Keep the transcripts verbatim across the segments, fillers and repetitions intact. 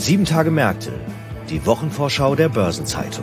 Sieben Tage Märkte, die Wochenvorschau der Börsenzeitung.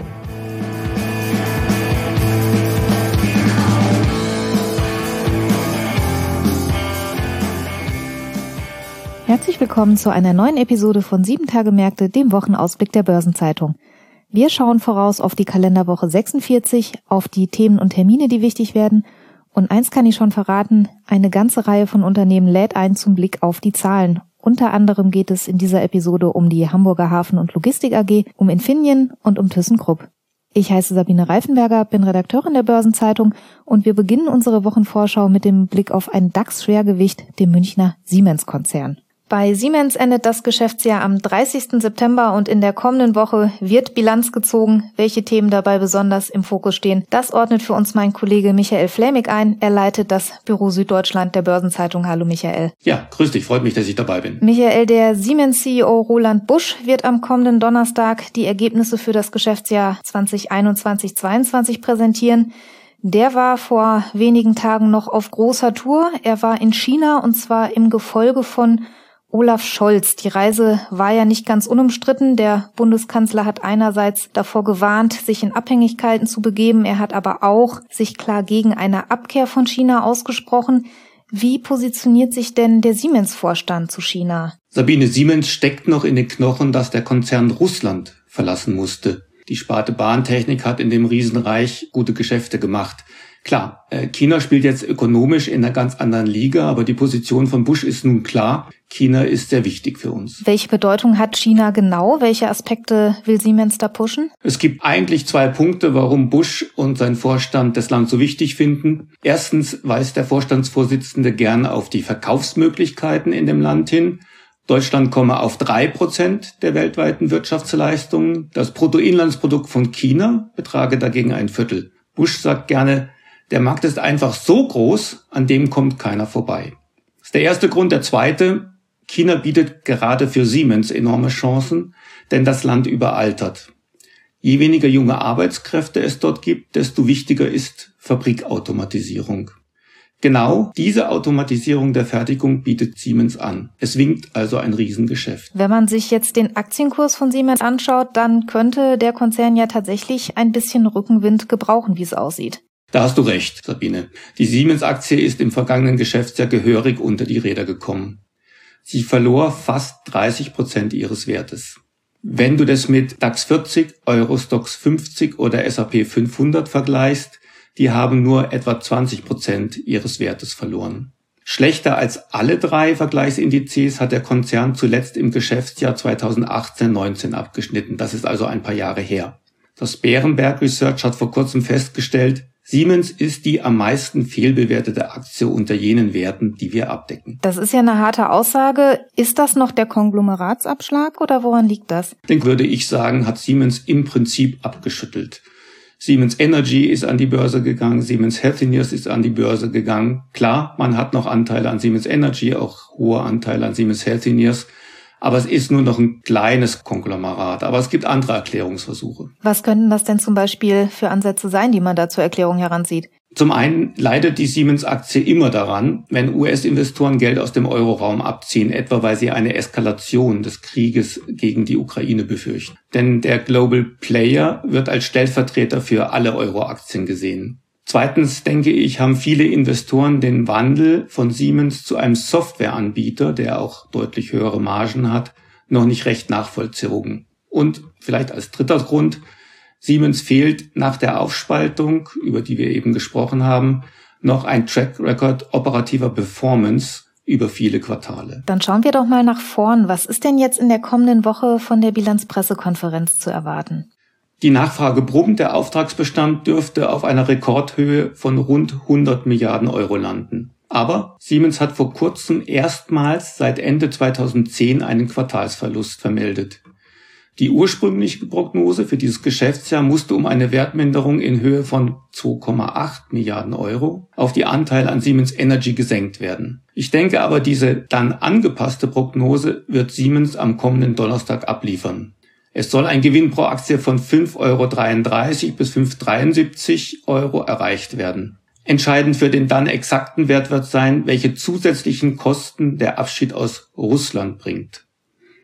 Herzlich willkommen zu einer neuen Episode von Sieben Tage Märkte, dem Wochenausblick der Börsenzeitung. Wir schauen voraus auf die Kalenderwoche sechsundvierzig, auf die Themen und Termine, die wichtig werden. Und eins kann ich schon verraten, eine ganze Reihe von Unternehmen lädt ein zum Blick auf die Zahlen. Unter anderem geht es in dieser Episode um die Hamburger Hafen- und Logistik A G, um Infineon und um ThyssenKrupp. Ich heiße Sabine Reifenberger, bin Redakteurin der Börsenzeitung und wir beginnen unsere Wochenvorschau mit dem Blick auf ein DAX-Schwergewicht, dem Münchner Siemens-Konzern. Bei Siemens endet das Geschäftsjahr am dreißigsten September und in der kommenden Woche wird Bilanz gezogen. Welche Themen dabei besonders im Fokus stehen, das ordnet für uns mein Kollege Michael Flämig ein. Er leitet das Büro Süddeutschland der Börsenzeitung. Hallo Michael. Ja, grüß dich, freut mich, dass ich dabei bin. Michael, der Siemens-C E O Roland Busch wird am kommenden Donnerstag die Ergebnisse für das Geschäftsjahr zwanzig einundzwanzig zweiundzwanzig präsentieren. Der war vor wenigen Tagen noch auf großer Tour. Er war in China und zwar im Gefolge von Olaf Scholz. Die Reise war ja nicht ganz unumstritten. Der Bundeskanzler hat einerseits davor gewarnt, sich in Abhängigkeiten zu begeben. Er hat aber auch sich klar gegen eine Abkehr von China ausgesprochen. Wie positioniert sich denn der Siemens-Vorstand zu China? Sabine, Siemens steckt noch in den Knochen, dass der Konzern Russland verlassen musste. Die Sparte Bahntechnik hat in dem Riesenreich gute Geschäfte gemacht. Klar, China spielt jetzt ökonomisch in einer ganz anderen Liga, aber die Position von Busch ist nun klar. China ist sehr wichtig für uns. Welche Bedeutung hat China genau? Welche Aspekte will Siemens da pushen? Es gibt eigentlich zwei Punkte, warum Busch und sein Vorstand das Land so wichtig finden. Erstens weist der Vorstandsvorsitzende gerne auf die Verkaufsmöglichkeiten in dem Land hin. Deutschland komme auf drei Prozent der weltweiten Wirtschaftsleistungen. Das Bruttoinlandsprodukt von China betrage dagegen ein Viertel. Busch sagt gerne, der Markt ist einfach so groß, an dem kommt keiner vorbei. Das ist der erste Grund. Der zweite, China bietet gerade für Siemens enorme Chancen, denn das Land überaltert. Je weniger junge Arbeitskräfte es dort gibt, desto wichtiger ist Fabrikautomatisierung. Genau diese Automatisierung der Fertigung bietet Siemens an. Es winkt also ein Riesengeschäft. Wenn man sich jetzt den Aktienkurs von Siemens anschaut, dann könnte der Konzern ja tatsächlich ein bisschen Rückenwind gebrauchen, wie es aussieht. Da hast du recht, Sabine. Die Siemens-Aktie ist im vergangenen Geschäftsjahr gehörig unter die Räder gekommen. Sie verlor fast dreißig Prozent ihres Wertes. Wenn du das mit DAX vierzig, Eurostoxx fünfzig oder S und P fünfhundert vergleichst, die haben nur etwa zwanzig Prozent ihres Wertes verloren. Schlechter als alle drei Vergleichsindizes hat der Konzern zuletzt im Geschäftsjahr zweitausendachtzehn neunzehn abgeschnitten. Das ist also ein paar Jahre her. Das Berenberg Research hat vor kurzem festgestellt, Siemens ist die am meisten fehlbewertete Aktie unter jenen Werten, die wir abdecken. Das ist ja eine harte Aussage. Ist das noch der Konglomeratsabschlag oder woran liegt das? Den würde ich sagen, hat Siemens im Prinzip abgeschüttelt. Siemens Energy ist an die Börse gegangen, Siemens Healthineers ist an die Börse gegangen. Klar, man hat noch Anteile an Siemens Energy, auch hohe Anteile an Siemens Healthineers. Aber es ist nur noch ein kleines Konglomerat. Aber es gibt andere Erklärungsversuche. Was könnten das denn zum Beispiel für Ansätze sein, die man da zur Erklärung heranzieht? Zum einen leidet die Siemens-Aktie immer daran, wenn U S-Investoren Geld aus dem Euroraum abziehen, etwa weil sie eine Eskalation des Krieges gegen die Ukraine befürchten. Denn der Global Player wird als Stellvertreter für alle Euro-Aktien gesehen. Zweitens, denke ich, haben viele Investoren den Wandel von Siemens zu einem Softwareanbieter, der auch deutlich höhere Margen hat, noch nicht recht nachvollzogen. Und vielleicht als dritter Grund, Siemens fehlt nach der Aufspaltung, über die wir eben gesprochen haben, noch ein Track Record operativer Performance über viele Quartale. Dann schauen wir doch mal nach vorn. Was ist denn jetzt in der kommenden Woche von der Bilanzpressekonferenz zu erwarten? Die Nachfrage brummt, der Auftragsbestand dürfte auf einer Rekordhöhe von rund hundert Milliarden Euro landen. Aber Siemens hat vor kurzem erstmals seit Ende zweitausendzehn einen Quartalsverlust vermeldet. Die ursprüngliche Prognose für dieses Geschäftsjahr musste um eine Wertminderung in Höhe von zwei Komma acht Milliarden Euro auf die Anteile an Siemens Energy gesenkt werden. Ich denke aber, diese dann angepasste Prognose wird Siemens am kommenden Donnerstag abliefern. Es soll ein Gewinn pro Aktie von fünf Komma dreiunddreißig Euro bis fünf Komma dreiundsiebzig Euro erreicht werden. Entscheidend für den dann exakten Wert wird sein, welche zusätzlichen Kosten der Abschied aus Russland bringt.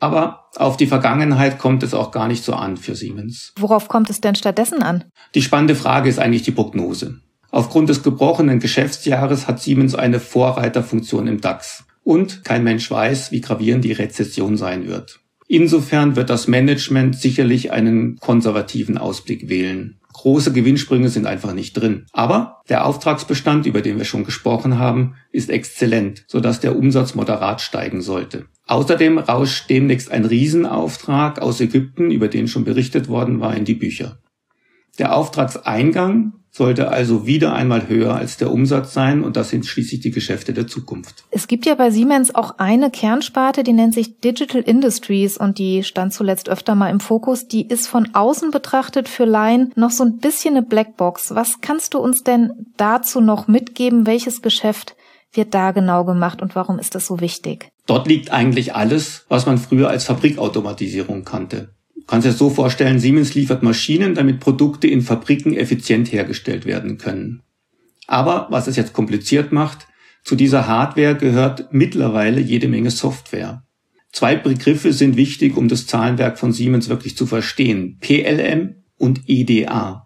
Aber auf die Vergangenheit kommt es auch gar nicht so an für Siemens. Worauf kommt es denn stattdessen an? Die spannende Frage ist eigentlich die Prognose. Aufgrund des gebrochenen Geschäftsjahres hat Siemens eine Vorreiterfunktion im DAX. Und kein Mensch weiß, wie gravierend die Rezession sein wird. Insofern wird das Management sicherlich einen konservativen Ausblick wählen. Große Gewinnsprünge sind einfach nicht drin. Aber der Auftragsbestand, über den wir schon gesprochen haben, ist exzellent, sodass der Umsatz moderat steigen sollte. Außerdem rauscht demnächst ein Riesenauftrag aus Ägypten, über den schon berichtet worden war, in die Bücher. Der Auftragseingang sollte also wieder einmal höher als der Umsatz sein und das sind schließlich die Geschäfte der Zukunft. Es gibt ja bei Siemens auch eine Kernsparte, die nennt sich Digital Industries und die stand zuletzt öfter mal im Fokus. Die ist von außen betrachtet für Laien noch so ein bisschen eine Blackbox. Was kannst du uns denn dazu noch mitgeben? Welches Geschäft wird da genau gemacht und warum ist das so wichtig? Dort liegt eigentlich alles, was man früher als Fabrikautomatisierung kannte. Du kannst dir das so vorstellen, Siemens liefert Maschinen, damit Produkte in Fabriken effizient hergestellt werden können. Aber, was es jetzt kompliziert macht, zu dieser Hardware gehört mittlerweile jede Menge Software. Zwei Begriffe sind wichtig, um das Zahlenwerk von Siemens wirklich zu verstehen. P L M und E D A.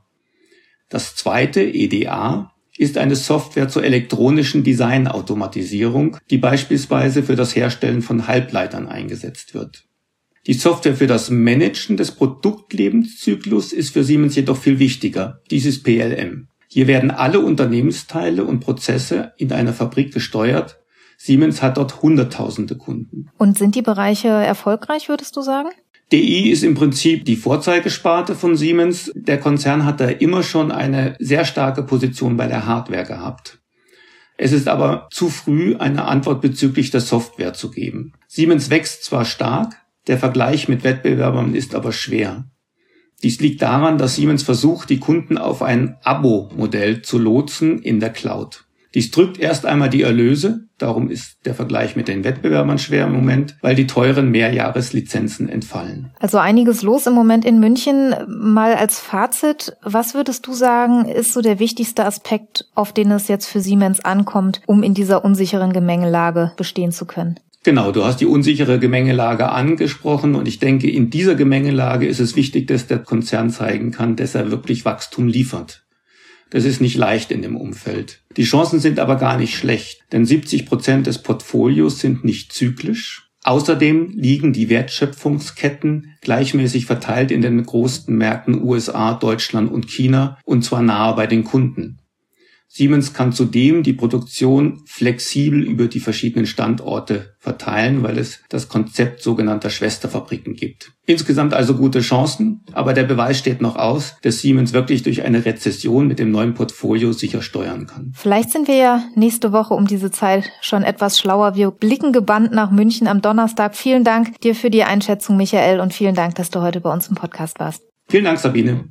Das zweite, E D A, ist eine Software zur elektronischen Designautomatisierung, die beispielsweise für das Herstellen von Halbleitern eingesetzt wird. Die Software für das Managen des Produktlebenszyklus ist für Siemens jedoch viel wichtiger. Dies ist P L M. Hier werden alle Unternehmensteile und Prozesse in einer Fabrik gesteuert. Siemens hat dort Hunderttausende Kunden. Und sind die Bereiche erfolgreich, würdest du sagen? D I ist im Prinzip die Vorzeigesparte von Siemens. Der Konzern hat da immer schon eine sehr starke Position bei der Hardware gehabt. Es ist aber zu früh, eine Antwort bezüglich der Software zu geben. Siemens wächst zwar stark, der Vergleich mit Wettbewerbern ist aber schwer. Dies liegt daran, dass Siemens versucht, die Kunden auf ein Abo-Modell zu lotsen in der Cloud. Dies drückt erst einmal die Erlöse, darum ist der Vergleich mit den Wettbewerbern schwer im Moment, weil die teuren Mehrjahreslizenzen entfallen. Also einiges los im Moment in München. Mal als Fazit, was würdest du sagen, ist so der wichtigste Aspekt, auf den es jetzt für Siemens ankommt, um in dieser unsicheren Gemengelage bestehen zu können? Genau, du hast die unsichere Gemengelage angesprochen und ich denke, in dieser Gemengelage ist es wichtig, dass der Konzern zeigen kann, dass er wirklich Wachstum liefert. Das ist nicht leicht in dem Umfeld. Die Chancen sind aber gar nicht schlecht, denn siebzig Prozent des Portfolios sind nicht zyklisch. Außerdem liegen die Wertschöpfungsketten gleichmäßig verteilt in den großen Märkten U S A, Deutschland und China und zwar nahe bei den Kunden. Siemens kann zudem die Produktion flexibel über die verschiedenen Standorte verteilen, weil es das Konzept sogenannter Schwesterfabriken gibt. Insgesamt also gute Chancen, aber der Beweis steht noch aus, dass Siemens wirklich durch eine Rezession mit dem neuen Portfolio sicher steuern kann. Vielleicht sind wir ja nächste Woche um diese Zeit schon etwas schlauer. Wir blicken gebannt nach München am Donnerstag. Vielen Dank dir für die Einschätzung, Michael, und vielen Dank, dass du heute bei uns im Podcast warst. Vielen Dank, Sabine.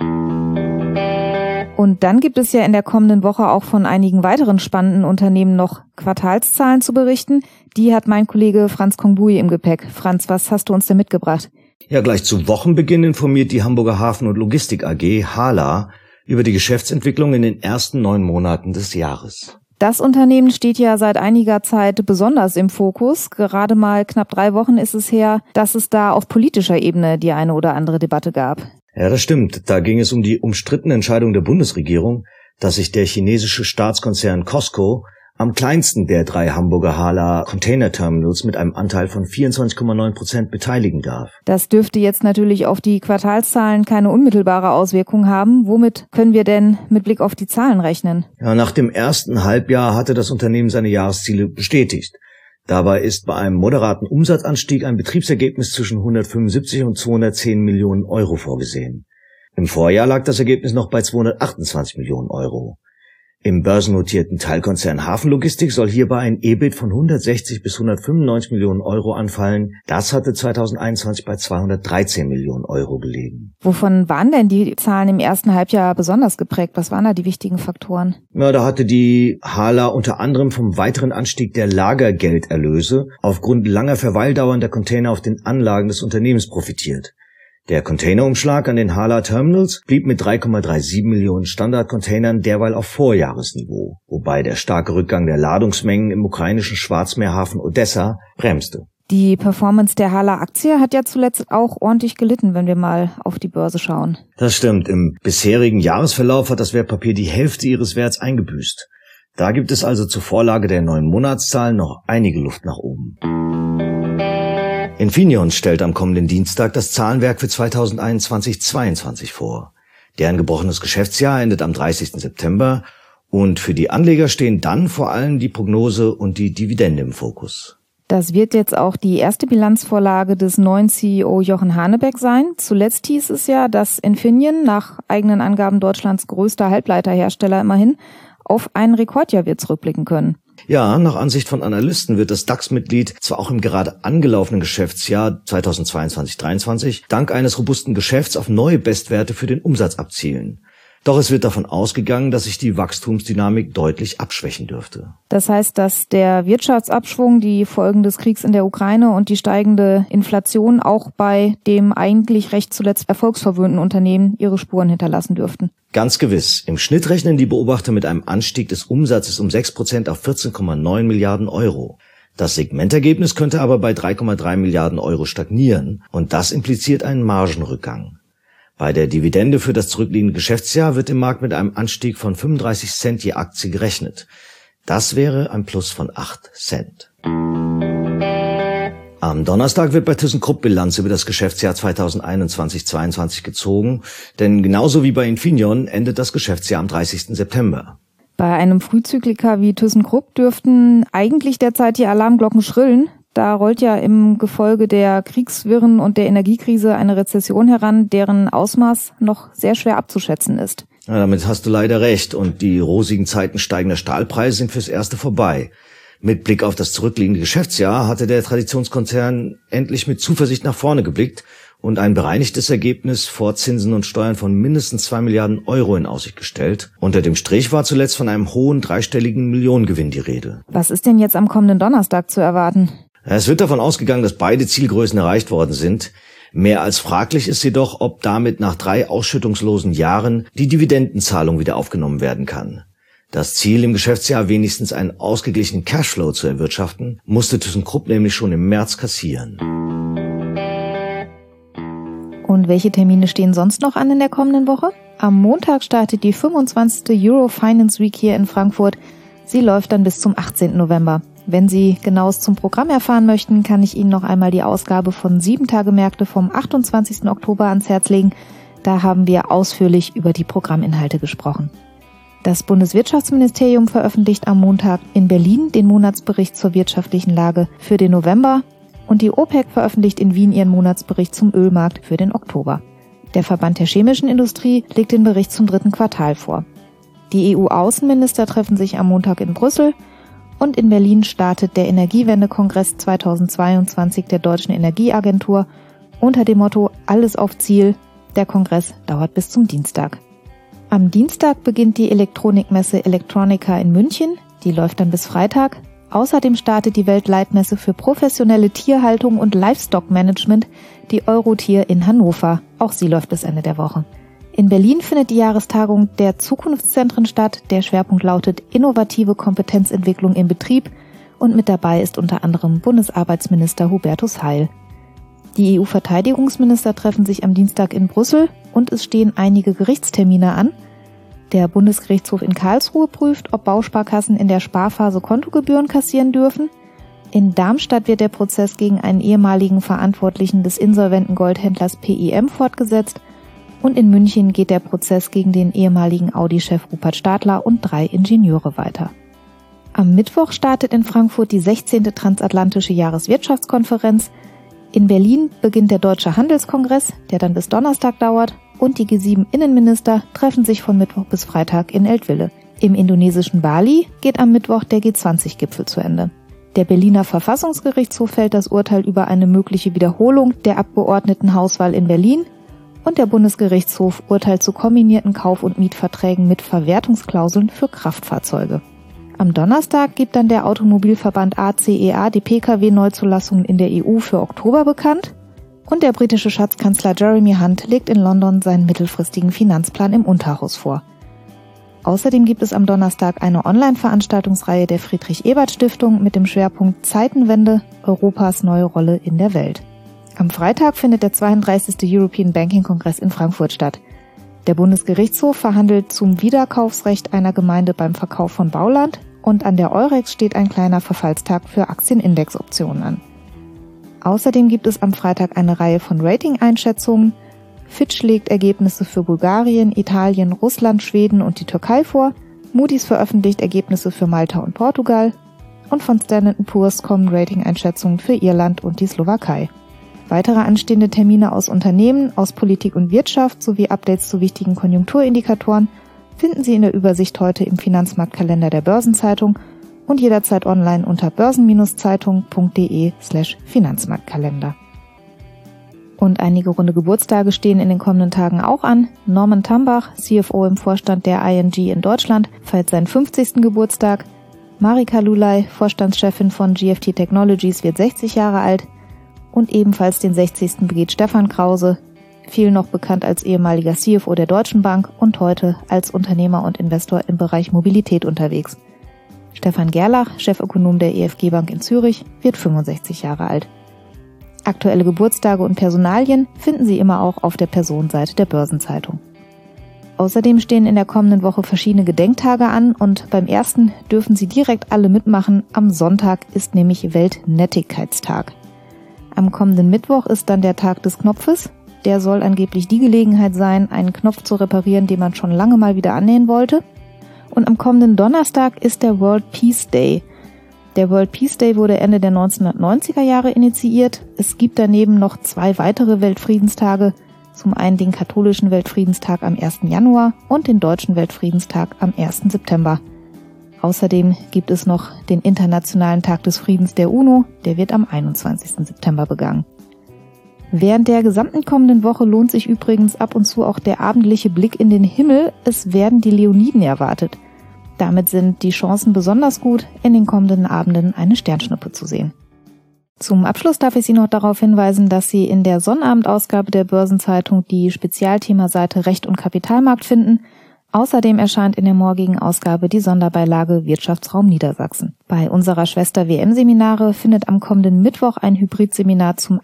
Und dann gibt es ja in der kommenden Woche auch von einigen weiteren spannenden Unternehmen noch Quartalszahlen zu berichten. Die hat mein Kollege Franz Kongbui im Gepäck. Franz, was hast du uns denn mitgebracht? Ja, gleich zu Wochenbeginn informiert die Hamburger Hafen- und Logistik A G, HHLA, über die Geschäftsentwicklung in den ersten neun Monaten des Jahres. Das Unternehmen steht ja seit einiger Zeit besonders im Fokus. Gerade mal knapp drei Wochen ist es her, dass es da auf politischer Ebene die eine oder andere Debatte gab. Ja, das stimmt. Da ging es um die umstrittene Entscheidung der Bundesregierung, dass sich der chinesische Staatskonzern COSCO am kleinsten der drei Hamburger HHLA Container Terminals mit einem Anteil von vierundzwanzig Komma neun Prozent beteiligen darf. Das dürfte jetzt natürlich auf die Quartalszahlen keine unmittelbare Auswirkung haben. Womit können wir denn mit Blick auf die Zahlen rechnen? Ja, nach dem ersten Halbjahr hatte das Unternehmen seine Jahresziele bestätigt. Dabei ist bei einem moderaten Umsatzanstieg ein Betriebsergebnis zwischen hundertfünfundsiebzig und zweihundertzehn Millionen Euro vorgesehen. Im Vorjahr lag das Ergebnis noch bei zweihundertachtundzwanzig Millionen Euro. Im börsennotierten Teilkonzern Hafenlogistik soll hierbei ein E B I T von hundertsechzig bis hundertfünfundneunzig Millionen Euro anfallen. Das hatte zweitausendeinundzwanzig bei zweihundertdreizehn Millionen Euro gelegen. Wovon waren denn die Zahlen im ersten Halbjahr besonders geprägt? Was waren da die wichtigen Faktoren? Ja, da hatte die HHLA unter anderem vom weiteren Anstieg der Lagergelderlöse aufgrund langer Verweildauern der Container auf den Anlagen des Unternehmens profitiert. Der Containerumschlag an den HHLA Terminals blieb mit drei Komma siebenunddreißig Millionen Standardcontainern derweil auf Vorjahresniveau, wobei der starke Rückgang der Ladungsmengen im ukrainischen Schwarzmeerhafen Odessa bremste. Die Performance der Haaler Aktie hat ja zuletzt auch ordentlich gelitten, wenn wir mal auf die Börse schauen. Das stimmt. Im bisherigen Jahresverlauf hat das Wertpapier die Hälfte ihres Werts eingebüßt. Da gibt es also zur Vorlage der neuen Monatszahlen noch einige Luft nach oben. Infineon stellt am kommenden Dienstag das Zahlenwerk für zweitausendeinundzwanzig zweiundzwanzig vor. Deren gebrochenes Geschäftsjahr endet am dreißigsten September und für die Anleger stehen dann vor allem die Prognose und die Dividende im Fokus. Das wird jetzt auch die erste Bilanzvorlage des neuen C E O Jochen Hanebeck sein. Zuletzt hieß es ja, dass Infineon, nach eigenen Angaben Deutschlands größter Halbleiterhersteller immerhin, auf ein Rekordjahr wird zurückblicken können. Ja, nach Ansicht von Analysten wird das DAX-Mitglied zwar auch im gerade angelaufenen Geschäftsjahr zweitausendzweiundzwanzig dreiundzwanzig dank eines robusten Geschäfts auf neue Bestwerte für den Umsatz abzielen. Doch es wird davon ausgegangen, dass sich die Wachstumsdynamik deutlich abschwächen dürfte. Das heißt, dass der Wirtschaftsabschwung, die Folgen des Kriegs in der Ukraine und die steigende Inflation auch bei dem eigentlich recht zuletzt erfolgsverwöhnten Unternehmen ihre Spuren hinterlassen dürften. Ganz gewiss. Im Schnitt rechnen die Beobachter mit einem Anstieg des Umsatzes um sechs Prozent auf vierzehn Komma neun Milliarden Euro. Das Segmentergebnis könnte aber bei drei Komma drei Milliarden Euro stagnieren und das impliziert einen Margenrückgang. Bei der Dividende für das zurückliegende Geschäftsjahr wird im Markt mit einem Anstieg von fünfunddreißig Cent je Aktie gerechnet. Das wäre ein Plus von acht Cent. Am Donnerstag wird bei ThyssenKrupp Bilanz über das Geschäftsjahr zweitausendeinundzwanzig zweiundzwanzig gezogen, denn genauso wie bei Infineon endet das Geschäftsjahr am dreißigsten September. Bei einem Frühzykliker wie ThyssenKrupp dürften eigentlich derzeit die Alarmglocken schrillen. Da rollt ja im Gefolge der Kriegswirren und der Energiekrise eine Rezession heran, deren Ausmaß noch sehr schwer abzuschätzen ist. Ja, damit hast du leider recht und die rosigen Zeiten steigender Stahlpreise sind fürs Erste vorbei. Mit Blick auf das zurückliegende Geschäftsjahr hatte der Traditionskonzern endlich mit Zuversicht nach vorne geblickt und ein bereinigtes Ergebnis vor Zinsen und Steuern von mindestens zwei Milliarden Euro in Aussicht gestellt. Unter dem Strich war zuletzt von einem hohen dreistelligen Millionengewinn die Rede. Was ist denn jetzt am kommenden Donnerstag zu erwarten? Es wird davon ausgegangen, dass beide Zielgrößen erreicht worden sind. Mehr als fraglich ist jedoch, ob damit nach drei ausschüttungslosen Jahren die Dividendenzahlung wieder aufgenommen werden kann. Das Ziel, im Geschäftsjahr wenigstens einen ausgeglichenen Cashflow zu erwirtschaften, musste ThyssenKrupp nämlich schon im März kassieren. Und welche Termine stehen sonst noch an in der kommenden Woche? Am Montag startet die fünfundzwanzigste Euro Finance Week hier in Frankfurt. Sie läuft dann bis zum achtzehnten November. Wenn Sie Genaues zum Programm erfahren möchten, kann ich Ihnen noch einmal die Ausgabe von sieben Tage Märkte vom achtundzwanzigsten Oktober ans Herz legen. Da haben wir ausführlich über die Programminhalte gesprochen. Das Bundeswirtschaftsministerium veröffentlicht am Montag in Berlin den Monatsbericht zur wirtschaftlichen Lage für den November und die OPEC veröffentlicht in Wien ihren Monatsbericht zum Ölmarkt für den Oktober. Der Verband der chemischen Industrie legt den Bericht zum dritten Quartal vor. Die E U-Außenminister treffen sich am Montag in Brüssel. Und in Berlin startet der Energiewende-Kongress zweitausendzweiundzwanzig der Deutschen Energieagentur unter dem Motto Alles auf Ziel. Der Kongress dauert bis zum Dienstag. Am Dienstag beginnt die Elektronikmesse Electronica in München. Die läuft dann bis Freitag. Außerdem startet die Weltleitmesse für professionelle Tierhaltung und Livestock-Management, die Eurotier in Hannover. Auch sie läuft bis Ende der Woche. In Berlin findet die Jahrestagung der Zukunftszentren statt. Der Schwerpunkt lautet innovative Kompetenzentwicklung im Betrieb und mit dabei ist unter anderem Bundesarbeitsminister Hubertus Heil. Die E U-Verteidigungsminister treffen sich am Dienstag in Brüssel und es stehen einige Gerichtstermine an. Der Bundesgerichtshof in Karlsruhe prüft, ob Bausparkassen in der Sparphase Kontogebühren kassieren dürfen. In Darmstadt wird der Prozess gegen einen ehemaligen Verantwortlichen des insolventen Goldhändlers P I M fortgesetzt. Und in München geht der Prozess gegen den ehemaligen Audi-Chef Rupert Stadler und drei Ingenieure weiter. Am Mittwoch startet in Frankfurt die sechzehnte Transatlantische Jahreswirtschaftskonferenz. In Berlin beginnt der Deutsche Handelskongress, der dann bis Donnerstag dauert. Und die G sieben Innenminister treffen sich von Mittwoch bis Freitag in Eltville. Im indonesischen Bali geht am Mittwoch der G zwanzig Gipfel zu Ende. Der Berliner Verfassungsgerichtshof fällt das Urteil über eine mögliche Wiederholung der Abgeordnetenhauswahl in Berlin. Und der Bundesgerichtshof urteilt zu kombinierten Kauf- und Mietverträgen mit Verwertungsklauseln für Kraftfahrzeuge. Am Donnerstag gibt dann der Automobilverband A C E A die P K W-Neuzulassungen in der E U für Oktober bekannt. Und der britische Schatzkanzler Jeremy Hunt legt in London seinen mittelfristigen Finanzplan im Unterhaus vor. Außerdem gibt es am Donnerstag eine Online-Veranstaltungsreihe der Friedrich-Ebert-Stiftung mit dem Schwerpunkt Zeitenwende, Europas neue Rolle in der Welt. Am Freitag findet der zweiunddreißigste European Banking Kongress in Frankfurt statt. Der Bundesgerichtshof verhandelt zum Wiederkaufsrecht einer Gemeinde beim Verkauf von Bauland und an der Eurex steht ein kleiner Verfallstag für Aktienindexoptionen an. Außerdem gibt es am Freitag eine Reihe von Rating-Einschätzungen. Fitch legt Ergebnisse für Bulgarien, Italien, Russland, Schweden und die Türkei vor. Moody's veröffentlicht Ergebnisse für Malta und Portugal. Und von Standard and Poor's kommen Rating-Einschätzungen für Irland und die Slowakei. Weitere anstehende Termine aus Unternehmen, aus Politik und Wirtschaft sowie Updates zu wichtigen Konjunkturindikatoren finden Sie in der Übersicht heute im Finanzmarktkalender der Börsenzeitung und jederzeit online unter börsen-zeitung.de slash Finanzmarktkalender. Und einige runde Geburtstage stehen in den kommenden Tagen auch an. Norman Tambach, C F O im Vorstand der I N G in Deutschland, feiert seinen fünfzigsten Geburtstag. Marika Lulay, Vorstandschefin von G F T Technologies, wird sechzig Jahre alt. Und ebenfalls den sechzigsten begeht Stefan Krause, viel noch bekannt als ehemaliger C F O der Deutschen Bank und heute als Unternehmer und Investor im Bereich Mobilität unterwegs. Stefan Gerlach, Chefökonom der E F G Bank in Zürich, wird fünfundsechzig Jahre alt. Aktuelle Geburtstage und Personalien finden Sie immer auch auf der Personenseite der Börsenzeitung. Außerdem stehen in der kommenden Woche verschiedene Gedenktage an und beim ersten dürfen Sie direkt alle mitmachen. Am Sonntag ist nämlich Weltnettigkeitstag. Am kommenden Mittwoch ist dann der Tag des Knopfes. Der soll angeblich die Gelegenheit sein, einen Knopf zu reparieren, den man schon lange mal wieder annähen wollte. Und am kommenden Donnerstag ist der World Peace Day. Der World Peace Day wurde Ende der neunzehnhundertneunziger Jahre initiiert. Es gibt daneben noch zwei weitere Weltfriedenstage. Zum einen den katholischen Weltfriedenstag am ersten Januar und den deutschen Weltfriedenstag am ersten September. Außerdem gibt es noch den Internationalen Tag des Friedens der UNO, der wird am einundzwanzigsten September begangen. Während der gesamten kommenden Woche lohnt sich übrigens ab und zu auch der abendliche Blick in den Himmel. Es werden die Leoniden erwartet. Damit sind die Chancen besonders gut, in den kommenden Abenden eine Sternschnuppe zu sehen. Zum Abschluss darf ich Sie noch darauf hinweisen, dass Sie in der Sonnabendausgabe der Börsenzeitung die Spezialthemaseite Recht und Kapitalmarkt finden. Außerdem erscheint in der morgigen Ausgabe die Sonderbeilage Wirtschaftsraum Niedersachsen. Bei unserer Schwester W M-Seminare findet am kommenden Mittwoch ein Hybridseminar zum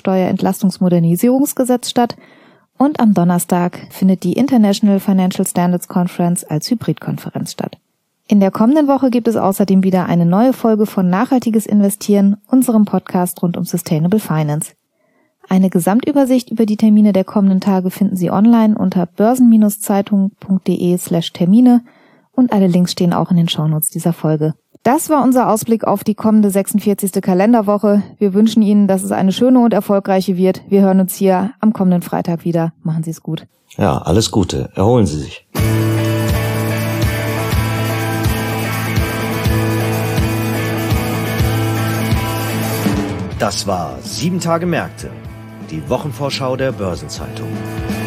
Abzugsteuerentlastungsmodernisierungsgesetz statt und am Donnerstag findet die International Financial Standards Conference als Hybridkonferenz statt. In der kommenden Woche gibt es außerdem wieder eine neue Folge von Nachhaltiges Investieren, unserem Podcast rund um Sustainable Finance. Eine Gesamtübersicht über die Termine der kommenden Tage finden Sie online unter börsen-zeitung.de slash Termine und alle Links stehen auch in den Shownotes dieser Folge. Das war unser Ausblick auf die kommende sechsundvierzigste Kalenderwoche. Wir wünschen Ihnen, dass es eine schöne und erfolgreiche wird. Wir hören uns hier am kommenden Freitag wieder. Machen Sie es gut. Ja, alles Gute. Erholen Sie sich. Das war sieben Tage Märkte, die Wochenvorschau der Börsenzeitung.